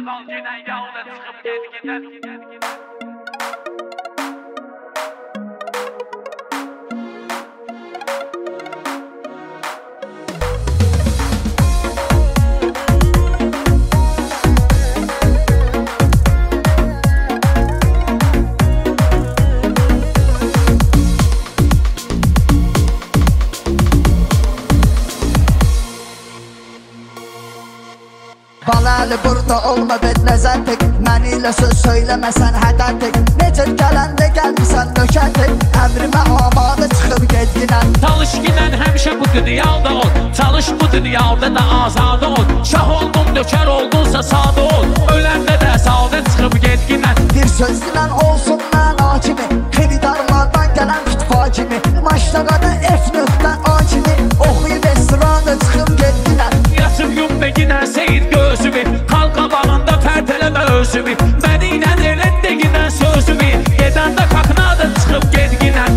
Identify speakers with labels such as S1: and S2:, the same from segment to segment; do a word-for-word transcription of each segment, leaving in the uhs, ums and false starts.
S1: qal günən yolda çıxıb gedginən.
S2: Balalı burada olma bet nəzər tek Məni ilə söz söyləməsən hədər tek Necə gələndə gəlmirsən nökər tek Əmrimə amadə çıxıb gedginən.
S1: Çalış ginən həmişə bu dünyada ol. Çalış bu dünyada da azadə ol. Şah oldun, nökər oldunsa sadə ol. Öləndə də sadə çıxıb gedginən.
S2: Bir sözlə olsun mən hakimi Xiridarlardan gələn kütfa kimi Maştaqada F nöqtə A kimi Oxuyub esrada çıxıb gedginən.
S1: Yasım yum beginən seyir gözümü Xalq qabağında pərtələmə özümü Mədinə elətdə ginən sözümü Gedəndə qaqnada çıxıb gedginən.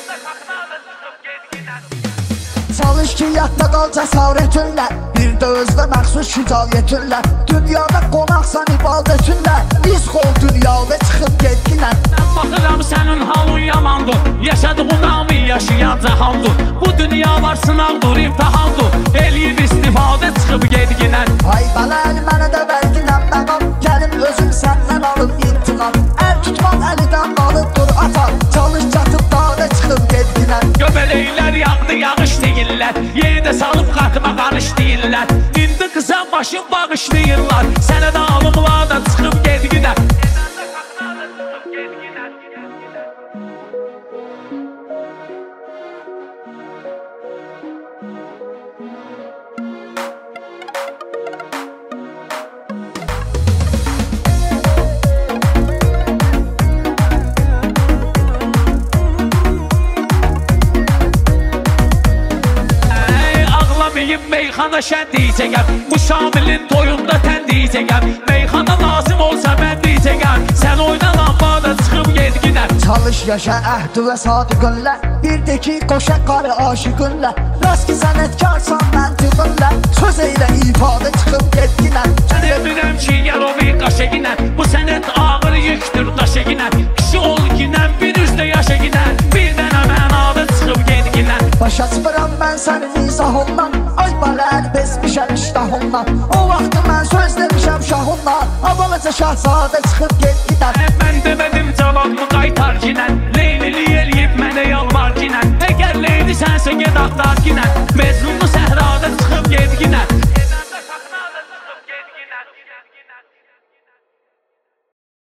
S2: Çalış ki yadda qal cəsarətinlə Bir də özdə məxsus şücayetinlə Dünyada qonaqsan ibadətinlə Biz qol dünyada çıxıb gedginən.
S1: Baxıram sənin halın yamandır. Yaşadığın namı yaşayan cahandır. Bu dünya var sınavdır, imtihandır. Eləyib istifadə çıxıb gedginən.
S2: Ay bələli mənə də verginən məqam Gəlim özüm səndən alıb intiqam Əl tutmaz əlidən alıb dur atar Çalış çatıb dağda çıxıb gedginən.
S1: Göbələklər yağdı yağış deyirlər. Yerdə salıb qatma qarış deyirlər. İndi qıza başın bağışlayırlar. Sənə də alımlarda çıxıb gedginən. Meyxana şən deyəcəyəm. Bu Şamilin toyunda tən deyəcəyəm. Meyxana lazım olsa mən deyəcəyəm. Sən oyna lambada çıxıb gedginən.
S2: Çalış yaşa əhd və sadiqinlə Bir də ki qoşa qarı aşiqinlə Rast ki sənətkarsan məntiqinlə Söz eylə ifadə çıxıb gedginən.
S1: Sən emirəm ki yarovi qaşa ginən. Bu sənət ağır yükdür daşa ginən. Kişi ol ginən bir üzdə yaşa ginən. Bir dənə mənada çıxıb gedginən.
S2: Başa çıxıram mən sənin izahından Ay baləli bezmişəm iştahından O vaxtı mən söz demişəm şahından Avalaca şahzadə çıxıb gedginən.
S1: Mən demədim cavabımı qaytar ginən. Leylili eləyib mənə yalvar ginən. Əgər leyli sənsə ged axtar ginən. Mezunlu səhrada çıxıb gedginən.